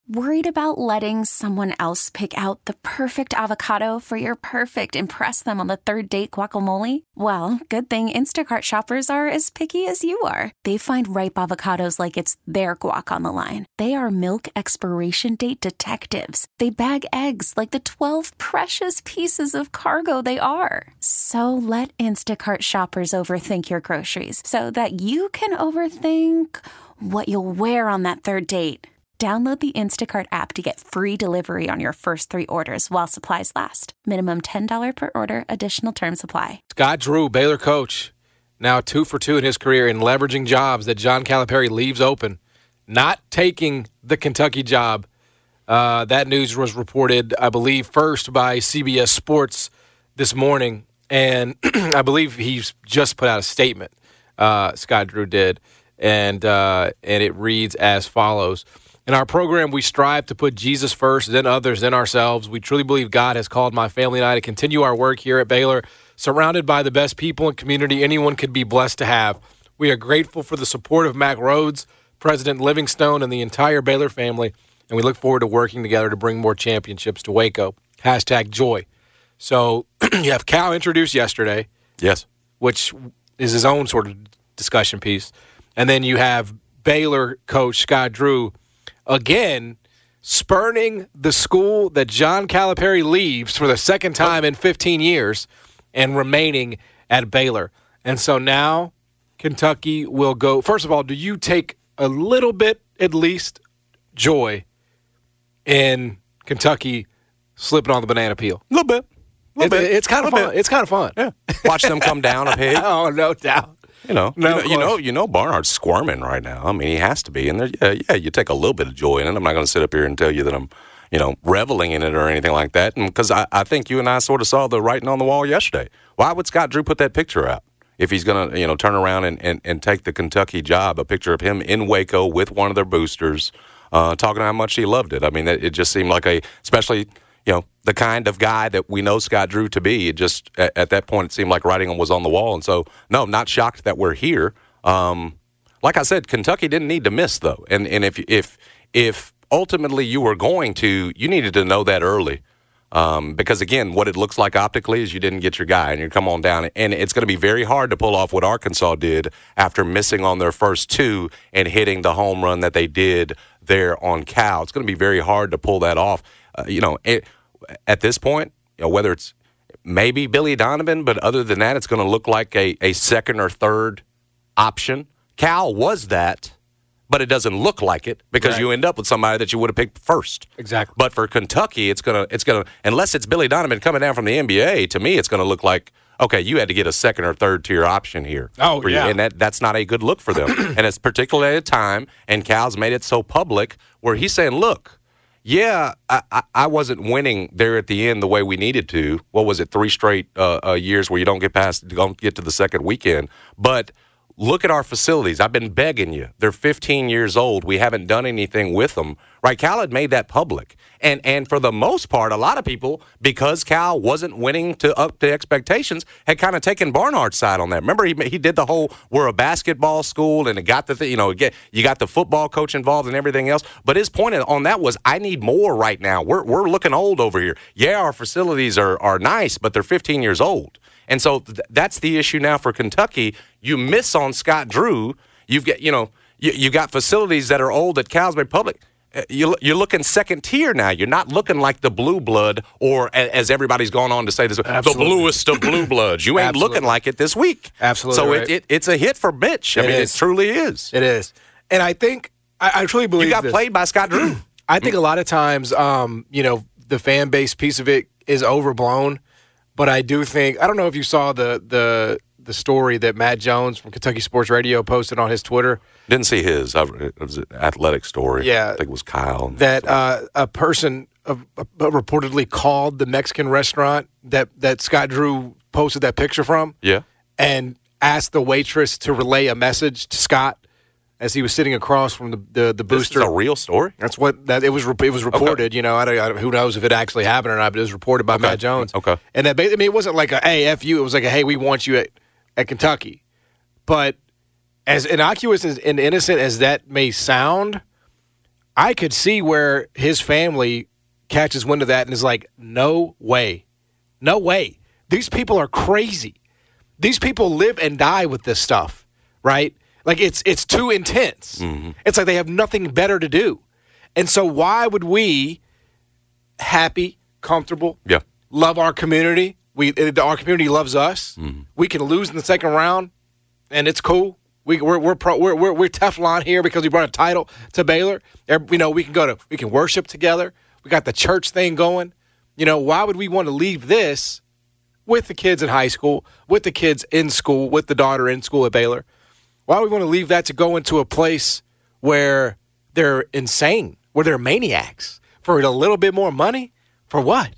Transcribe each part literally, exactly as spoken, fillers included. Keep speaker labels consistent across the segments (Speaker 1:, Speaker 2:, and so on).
Speaker 1: Worried about letting someone else pick out the perfect avocado for your perfect impress them on the third date guacamole? Well, good thing Instacart shoppers are as picky as you are. They find ripe avocados like it's their guac on the line. They are milk expiration date detectives. They bag eggs like the twelve precious pieces of cargo they are. So let Instacart shoppers overthink your groceries so that you can overthink what you'll wear on that third date. Download the Instacart app to get free delivery on your first three orders while supplies last. Minimum ten dollars per order. Additional terms apply.
Speaker 2: Scott Drew, Baylor coach, now two for two in his career in leveraging jobs that John Calipari leaves open, not taking the Kentucky job. Uh, that news was reported, I believe, first by C B S Sports this morning, and I believe he's just put out a statement, uh, Scott Drew did, and uh, and it reads as follows. In our program, we strive to put Jesus first, then others, then ourselves. We truly believe God has called my family and I to continue our work here at Baylor, surrounded by the best people and community anyone could be blessed to have. We are grateful for the support of Mack Rhoades, President Livingstone, and the entire Baylor family, and we look forward to working together to bring more championships to Waco. Hashtag joy. So you have Cal introduced yesterday.
Speaker 3: Yes.
Speaker 2: Which is his own sort of discussion piece. And then you have Baylor coach Scott Drew, again, spurning the school that John Calipari leaves for the second time in fifteen years and remaining at Baylor. And so now Kentucky will go. First of all, do you take a little bit, at least, joy in Kentucky slipping on the banana peel?
Speaker 3: A little bit. A little
Speaker 2: It,
Speaker 3: bit.
Speaker 2: it's kind of fun.
Speaker 3: Bit.
Speaker 2: It's kind of fun.
Speaker 3: Yeah. Watch them come down a pig.
Speaker 2: Oh, no doubt.
Speaker 3: You know,
Speaker 2: No
Speaker 3: you, know you know, you know, Barnard's squirming right now. I mean, he has to be. And there, yeah, yeah, you take a little bit of joy in it. I'm not going to sit up here and tell you that I'm, you know, reveling in it or anything like that. And because I, I think you and I sort of saw the writing on the wall yesterday. Why would Scott Drew put that picture out if he's going to, you know, turn around and, and, and take the Kentucky job? A picture of him in Waco with one of their boosters, uh, talking how much he loved it. I mean, it, it just seemed like a, especially, you know, the kind of guy that we know Scott Drew to be. It just at, at that point it seemed like writing was on the wall. And so, no, I'm not shocked that we're here. Um, like I said, Kentucky didn't need to miss, though. And and if if if ultimately you were going to, you needed to know that early. Um, because, again, what it looks like optically is you didn't get your guy and you come on down. And it's going to be very hard to pull off what Arkansas did after missing on their first two and hitting the home run that they did there on Cal. It's going to be very hard to pull that off. Uh, you know, it, at this point, you know, whether it's maybe Billy Donovan, but other than that, it's going to look like a, a second or third option. Cal was that, but it doesn't look like it because right. you end up with somebody that you would have picked first.
Speaker 2: Exactly.
Speaker 3: But for Kentucky, it's gonna it's gonna unless it's Billy Donovan coming down from the N B A, to me, it's going to look like, okay, you had to get a second or third tier option here.
Speaker 2: Oh,
Speaker 3: for
Speaker 2: yeah.
Speaker 3: you. And that that's not a good look for them. And it's particularly at a time, and Cal's made it so public where he's saying, look, yeah, I, I, I wasn't winning there at the end the way we needed to. What was it, three straight uh, uh, years where you don't get past, don't get to the second weekend. But look at our facilities. I've been begging you. They're fifteen years old. We haven't done anything with them. Right? Cal had made that public. And and for the most part, a lot of people, because Cal wasn't winning to up to expectations, had kind of taken Barnard's side on that. Remember, he he did the whole, we're a basketball school, and it got the thing, you know, get, you got the football coach involved and everything else. But his point on that was, I need more right now. We're we're looking old over here. Yeah, our facilities are are nice, but they're fifteen years old. And so th- that's the issue now for Kentucky. You miss on Scott Drew. You've got, you know, you, you got facilities that are old at Cal's made public. Uh, you, you're looking second tier now. You're not looking like the blue blood, or a, as everybody's gone on to say this,
Speaker 2: Absolutely.
Speaker 3: the bluest of blue bloods. You ain't
Speaker 2: Absolutely.
Speaker 3: looking like it this week.
Speaker 2: Absolutely.
Speaker 3: So
Speaker 2: right.
Speaker 3: it, it, it's a hit for Mitch. I
Speaker 2: It
Speaker 3: mean,
Speaker 2: is.
Speaker 3: it truly is.
Speaker 2: It is. And I think, I, I truly believe
Speaker 3: You got
Speaker 2: this.
Speaker 3: played by Scott Drew.
Speaker 2: I think a lot of times, um, you know, the fan base piece of it is overblown. But I do think, I don't know if you saw the the the story that Matt Jones from Kentucky Sports Radio posted on his Twitter.
Speaker 3: Didn't see his. I, it was an athletic story.
Speaker 2: Yeah.
Speaker 3: I think it was Kyle.
Speaker 2: That uh, a person uh, uh, reportedly called the Mexican restaurant that, that Scott Drew posted that picture from.
Speaker 3: Yeah.
Speaker 2: And asked the waitress to relay a message to Scott as he was sitting across from the the, the booster.
Speaker 3: This is a real story?
Speaker 2: That's what that it was. It was reported.
Speaker 3: Okay.
Speaker 2: You know, I don't, I don't, who knows if it actually happened or not? But it was reported by
Speaker 3: Okay.
Speaker 2: Matt Jones.
Speaker 3: Okay.
Speaker 2: And that, I mean, it wasn't like a hey f you. It was like a hey, we want you at, at Kentucky. But as innocuous and innocent as that may sound, I could see where his family catches wind of that and is like, no way. No way. These people are crazy. These people live and die with this stuff, right? Like, it's it's too intense. Mm-hmm. It's like they have nothing better to do. And so why would we, happy, comfortable,
Speaker 3: yeah.
Speaker 2: love our community, we our community loves us, mm-hmm. we can lose in the second round, and it's cool. We, we're we're, pro, we're we're we're Teflon here because we brought a title to Baylor. You know, we can go to we can worship together. We got the church thing going. You know, why would we want to leave this with the kids in high school, with the kids in school, with the daughter in school at Baylor? Why would we want to leave that to go into a place where they're insane, where they're maniacs for a little bit more money? For what?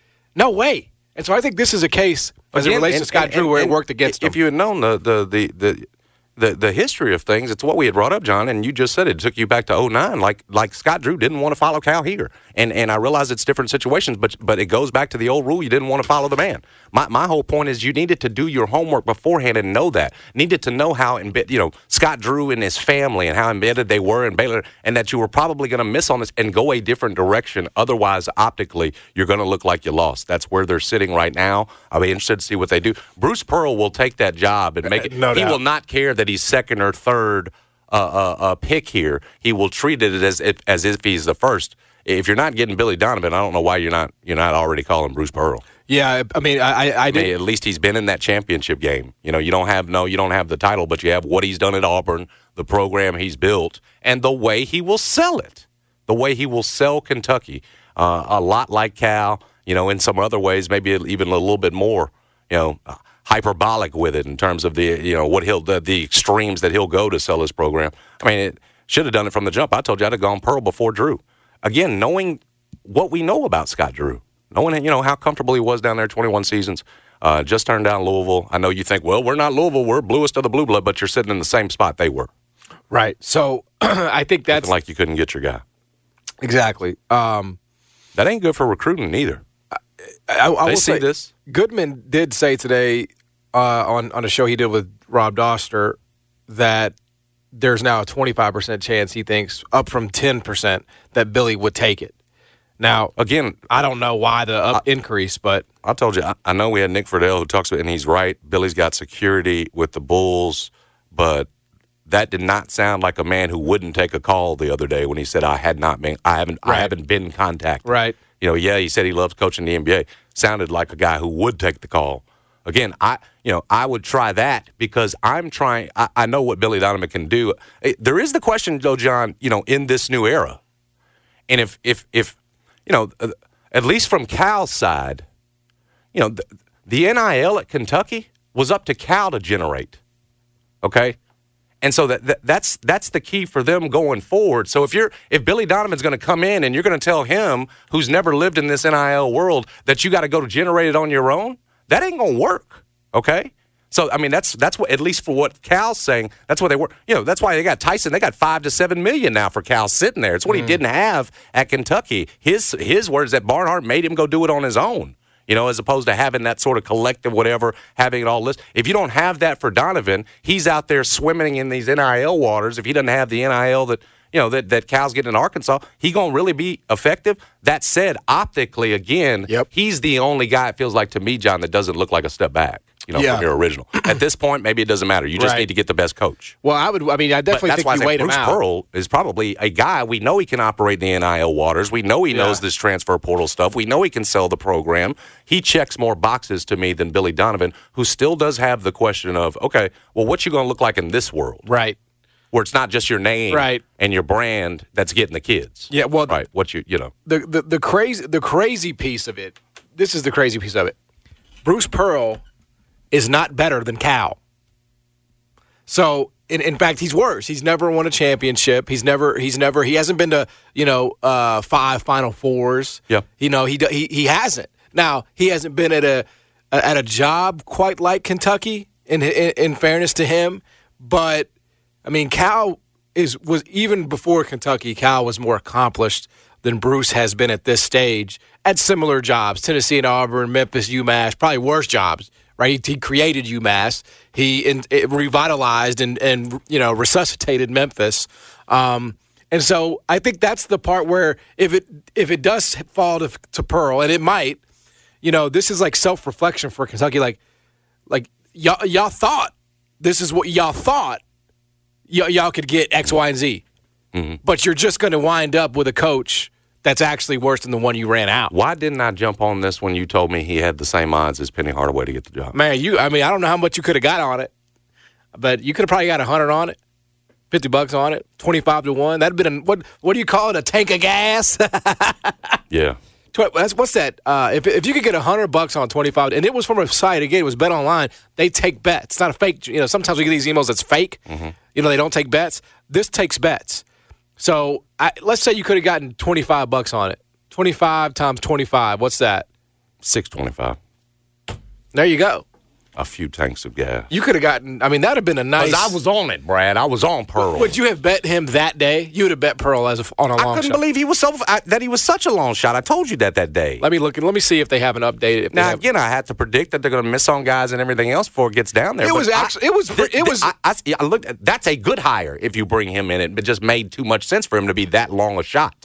Speaker 2: No way. And so I think this is a case as
Speaker 3: Again,
Speaker 2: it relates
Speaker 3: and,
Speaker 2: to Scott
Speaker 3: and,
Speaker 2: Drew
Speaker 3: and,
Speaker 2: where
Speaker 3: and
Speaker 2: it worked against him.
Speaker 3: If you had known the the the the The, the history of things, it's what we had brought up, John, and you just said it, it took you back to oh nine, like like Scott Drew didn't want to follow Cal here. And and I realize it's different situations, but but it goes back to the old rule, you didn't want to follow the man. My my whole point is you needed to do your homework beforehand and know that. Needed to know how, embed, you know, Scott Drew and his family and how embedded they were in Baylor, and that you were probably going to miss on this and go a different direction. Otherwise, optically, you're going to look like you lost. That's where they're sitting right now. I'll be interested to see what they do. Bruce Pearl will take that job and make it.
Speaker 2: No
Speaker 3: he
Speaker 2: doubt.
Speaker 3: will not care that he's second or third. Third uh, uh, uh, pick here, he will treat it as if, as if he's the first. If you're not getting Billy Donovan, I don't know why you're not you're not already calling Bruce Pearl.
Speaker 2: Yeah, I mean, I I, I did.
Speaker 3: I mean, at least he's been in that championship game. You know, you don't have no, you don't have the title, but you have what he's done at Auburn, the program he's built, and the way he will sell it, the way he will sell Kentucky. Uh, a lot like Cal, you know, in some other ways, maybe even a little bit more, you know. Uh, hyperbolic with it in terms of the, you know, what he'll, the, the extremes that he'll go to sell his program. I mean, it should have done it from the jump. I told you I'd have gone Pearl before Drew. Again, knowing what we know about Scott Drew, knowing, you know, how comfortable he was down there twenty-one seasons, uh, just turned down Louisville. I know you think, well, we're not Louisville, we're bluest of the blue blood, but you're sitting in the same spot they were.
Speaker 2: Right. So I think that's
Speaker 3: Looking like you couldn't get your guy.
Speaker 2: Exactly. Um,
Speaker 3: that ain't good for recruiting either.
Speaker 2: I, I, I
Speaker 3: they
Speaker 2: will
Speaker 3: see
Speaker 2: say,
Speaker 3: this.
Speaker 2: Goodman did say today uh, on, on a show he did with Rob Doster that there's now a twenty-five percent chance he thinks, up from ten percent, that Billy would take it. Now,
Speaker 3: again,
Speaker 2: I don't know why the up
Speaker 3: I,
Speaker 2: increase, but
Speaker 3: I told you, I, I know we had Nick Friedel who talks about, and he's right. Billy's got security with the Bulls, but that did not sound like a man who wouldn't take a call the other day when he said, "I had not been, I haven't,
Speaker 2: right.
Speaker 3: I haven't been contacted."
Speaker 2: Right.
Speaker 3: You know, yeah, he said he loves coaching the N B A. Sounded like a guy who would take the call. Again, I, you know, I would try that because I'm trying. I, I know what Billy Donovan can do. There is the question, though, John. You know, in this new era, and if, if, if, you know, at least from Cal's side, you know, the, the N I L at Kentucky was up to Cal to generate. Okay. And so that, that that's that's the key for them going forward. So if you're if Billy Donovan's going to come in and you're going to tell him, who's never lived in this N I L world, that you got to go to generate it on your own, that ain't going to work. Okay? So I mean that's that's what, at least for what Cal's saying, that's what they were. You know, that's why they got Tyson. They got five to seven million now for Cal sitting there. It's what mm. he didn't have at Kentucky. His his words that Barnhart made him go do it on his own. You know, as opposed to having that sort of collective whatever, having it all listed. If you don't have that for Donovan, he's out there swimming in these N I L waters. If he doesn't have the N I L that, you know, that, that Cal's getting in Arkansas, he going to really be effective. That said, optically, again,
Speaker 2: yep.
Speaker 3: he's the only guy, it feels like to me, John, that doesn't look like a step back. You know,
Speaker 2: yeah.
Speaker 3: from your original. At this point, maybe it doesn't matter. You just
Speaker 2: right.
Speaker 3: need to get the best coach.
Speaker 2: Well, I would. I mean, I definitely
Speaker 3: but that's
Speaker 2: think
Speaker 3: why
Speaker 2: you
Speaker 3: I
Speaker 2: wait
Speaker 3: Bruce
Speaker 2: him out.
Speaker 3: Pearl is probably a guy we know he can operate the N I L waters. We know he
Speaker 2: yeah.
Speaker 3: knows this transfer portal stuff. We know he can sell the program. He checks more boxes to me than Billy Donovan, who still does have the question of, okay, well, what you going to look like in this world?
Speaker 2: Right.
Speaker 3: Where it's not just your name
Speaker 2: right.
Speaker 3: and your brand that's getting the kids.
Speaker 2: Yeah. Well,
Speaker 3: right. What you you know
Speaker 2: the the the crazy the crazy piece of it. This is the crazy piece of it. Bruce Pearl is not better than Cal. So, in, in fact, he's worse. He's never won a championship. He's never, he's never, he hasn't been to, you know, uh, five Final Fours.
Speaker 3: Yeah.
Speaker 2: You know, he he he hasn't. Now, he hasn't been at a at a job quite like Kentucky. In in, in fairness to him, but I mean, Cal is was even before Kentucky. Cal was more accomplished than Bruce has been at this stage at similar jobs: Tennessee and Auburn, Memphis, UMass, probably worse jobs. Right, he created UMass. He in, revitalized and, and you know resuscitated Memphis. Um, And so I think that's the part where if it if it does fall to, to Pearl, and it might, you know, this is like self-reflection for Kentucky. Like, like y'all, y'all thought this is what y'all thought y- y'all could get X, Y, and Z. Mm-hmm. But you're just going to wind up with a coach that's actually worse than the one you ran out.
Speaker 3: Why didn't I jump on this when you told me he had the same odds as Penny Hardaway to get the job?
Speaker 2: Man, you, I mean, I don't know how much you could have got on it, but you could have probably got one hundred on it. fifty bucks on it, twenty-five to one. That'd been a, what what do you call it, a tank of gas?
Speaker 3: Yeah.
Speaker 2: That's, what's that? Uh, if if you could get one hundred bucks on twenty-five, and it was from a site, again, it was Bet Online, they take bets. It's not a fake, you know, sometimes we get these emails that's fake. Mm-hmm. You know, they don't take bets. This takes bets. So I, let's say you could have gotten twenty-five bucks on it. twenty-five times twenty-five, what's that?
Speaker 3: six twenty-five.
Speaker 2: There you go.
Speaker 3: A few tanks of gas.
Speaker 2: You could have gotten, I mean, that would have been a nice.
Speaker 3: Because I was on it, Brad. I was on Pearl.
Speaker 2: Would you have bet him that day? You would have bet Pearl as a, on a long shot.
Speaker 3: I couldn't
Speaker 2: shot.
Speaker 3: believe he was so I, that he was such a long shot. I told you that that day.
Speaker 2: Let me look. Let me see if they haven't updated. If
Speaker 3: now
Speaker 2: have,
Speaker 3: again, I had to predict that they're going to miss on guys and everything else before it gets down there.
Speaker 2: It was actually. It was.
Speaker 3: Th-
Speaker 2: it was.
Speaker 3: I, I, I looked. At, that's a good hire if you bring him in. It but just made too much sense for him to be that long a shot.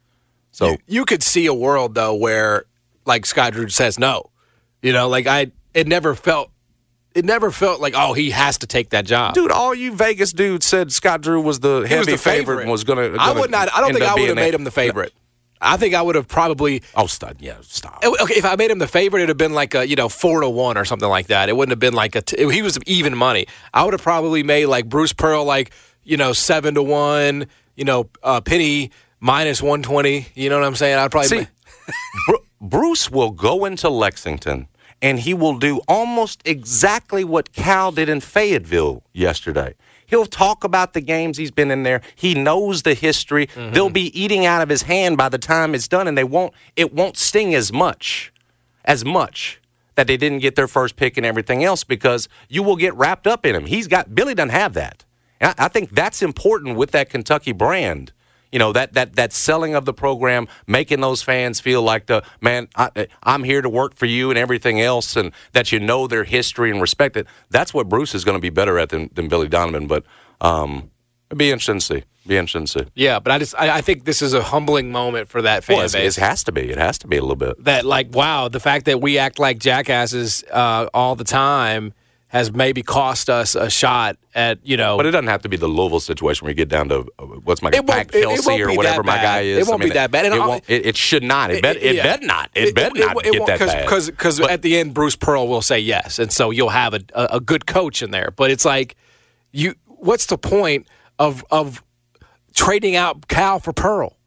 Speaker 3: So
Speaker 2: you, you could see a world though where, like, Scott Drew says no. You know, like I. It never felt. It never felt like, oh, he has to take that job.
Speaker 3: Dude, all you Vegas dudes said Scott Drew was the heavy
Speaker 2: was the
Speaker 3: favorite.
Speaker 2: favorite
Speaker 3: and was going to.
Speaker 2: I would not. I don't think I would have made him the favorite. No. I think I would have probably.
Speaker 3: Oh, stud. Yeah, stop.
Speaker 2: Okay, if I made him the favorite, it'd have been like a you know four to one or something like that. It wouldn't have been like a. T- he was even money. I would have probably made like Bruce Pearl like you know seven to one. You know, uh, Penny minus one twenty. You know what I'm saying? I'd probably
Speaker 3: see. Br- Bruce will go into Lexington. And he will do almost exactly what Cal did in Fayetteville yesterday. He'll talk about the games he's been in there. He knows the history. Mm-hmm. They'll be eating out of his hand by the time it's done, and they won't. It won't sting as much, as much that they didn't get their first pick and everything else because you will get wrapped up in him. He's got Billy doesn't have that. And I, I think that's important with that Kentucky brand. You know, that that that selling of the program, making those fans feel like, the man, I, I'm here to work for you and everything else, and that you know their history and respect it. That's what Bruce is going to be better at than, than Billy Donovan. But um, it'd be interesting to see. Be interesting to see.
Speaker 2: Yeah, but I just I, I think this is a humbling moment for that fan
Speaker 3: well,
Speaker 2: base.
Speaker 3: It has to be. It has to be a little bit.
Speaker 2: That, like, wow, the fact that we act like jackasses uh, all the time has maybe cost us a shot at, you know.
Speaker 3: But it doesn't have to be the Louisville situation where you get down to, uh, what's my guy, Pat Kelsey or whatever my guy is.
Speaker 2: It won't
Speaker 3: I mean,
Speaker 2: be that bad.
Speaker 3: It, won't, it, it should not. It, bet, it, it bet not. It, it bet it, not it, get that bad.
Speaker 2: Because at the end, Bruce Pearl will say yes, and so you'll have a, a, a good coach in there. But it's like, you. what's the point of of trading out Cal for Pearl?